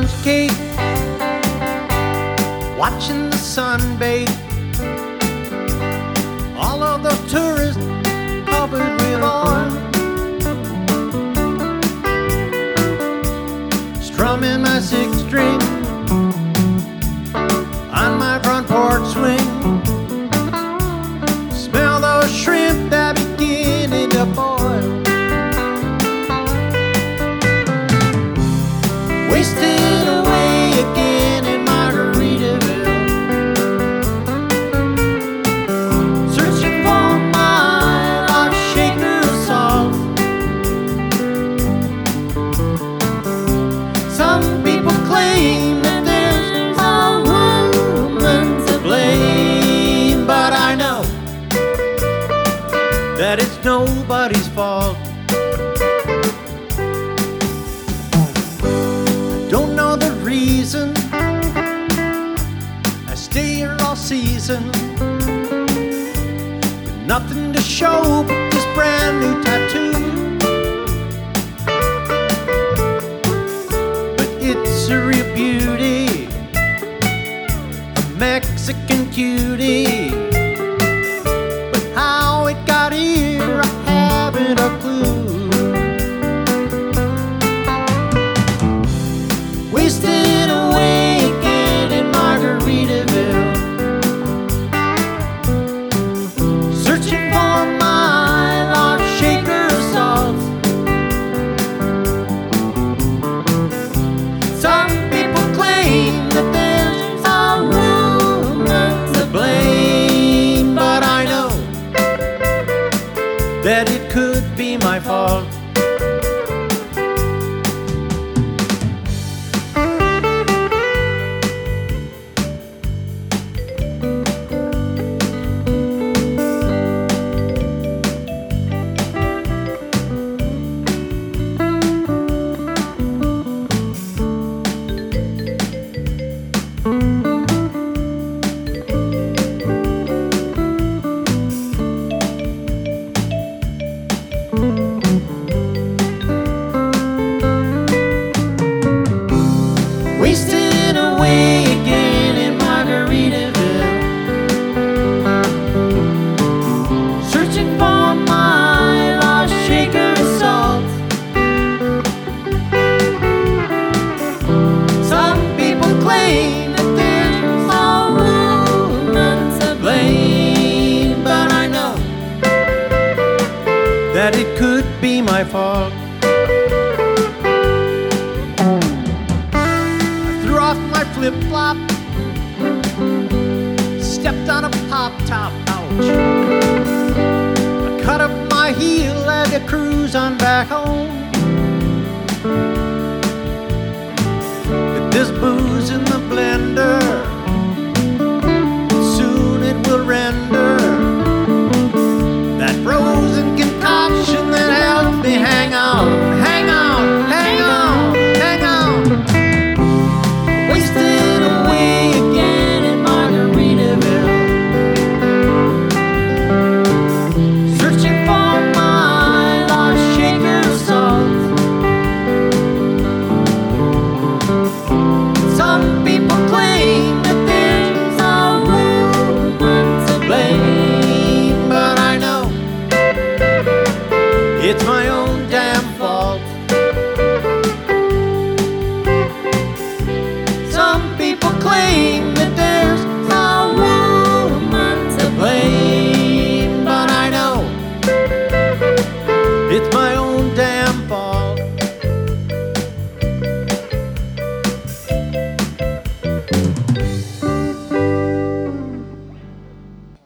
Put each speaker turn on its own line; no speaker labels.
sponge cake, watching the sun bathe. All of the tourists covered with oil, strumming my sixth string on my front porch swing. Smell those shrimp that beginning to boil. Wasting away again in Margaritaville, searching for my lost shaker of salt. Some people claim that there's a woman to blame, but I know that it's nobody's fault. Don't know the reason I stay here all season, with nothing to show but this brand new tattoo. But it's a real beauty, a Mexican cutie. But how it got here, I haven't a clue. Wasting away again in Margaritaville, searching for my lost shaker of salt. Some people claim that there's a woman to blame, but I know that it could be my fault. Wasting away again in Margaritaville, searching for my lost shaker of salt. Some people claim that there's a woman to blame, but I know that it could be my fault. Off my flip-flop, stepped on a pop-top, ouch. I cut up my heel, had to cruise on back home. With this booze in the blender, soon it will render that frozen concoction that helped me hang on, hang on, hang on, hang on. Wasting away again in Margaritaville, searching for my lost shaker of salt. Some people claim that there's a woman to blame, but I know it's my own